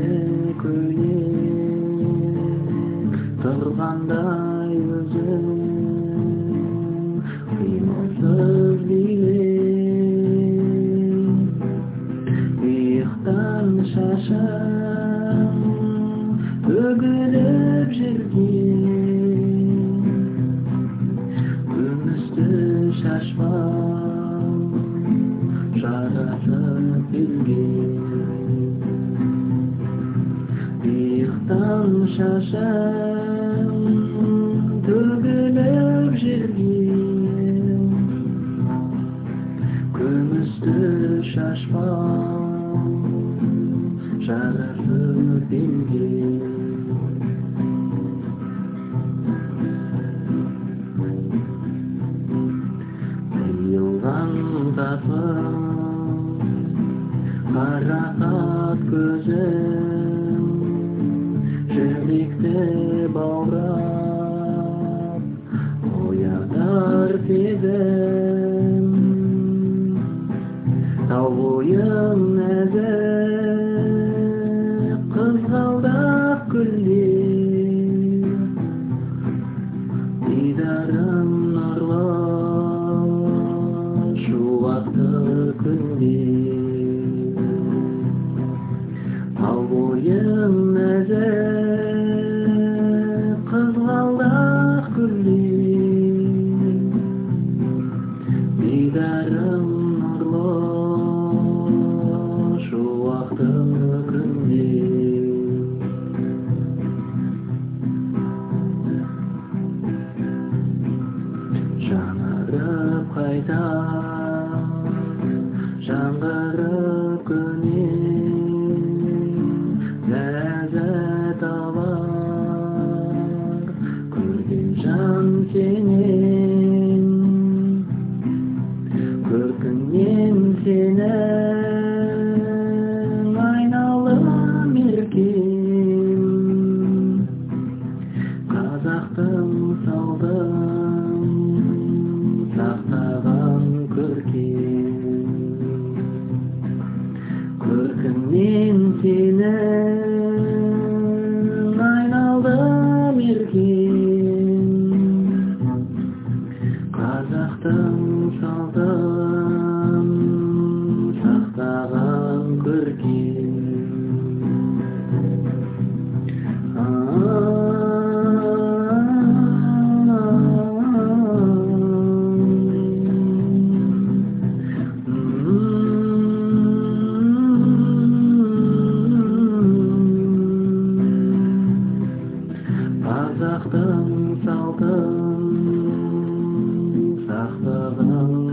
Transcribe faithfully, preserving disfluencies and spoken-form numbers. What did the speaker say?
көйлек тұрғандай өзің қимылсыз билеп иықтан шашым төгіліп жүрген күмісті шашбау жарасып келген иықтан шашым төгіліп жүрген күмісті шашбау жарасып келген Тапым қарақат көзім жүректі баурап оянар сезім тау бойың нәзік қызғалдақ гүлдер дидарың нұрлы шуақты күндер тау бойың нәзік қызғалдақ гүлдер дидарың нұрлы шуақты күндер жаңарып қайта жаңғырып көнем ләззат алар көрген жан сенен көркіңнен сенің айналым еркем қазақтың салдың сақтаған көркем көркіңнен сенің айналдым еркем қазақтың салдың сақтаған көркем қазақтың салтын сақтаған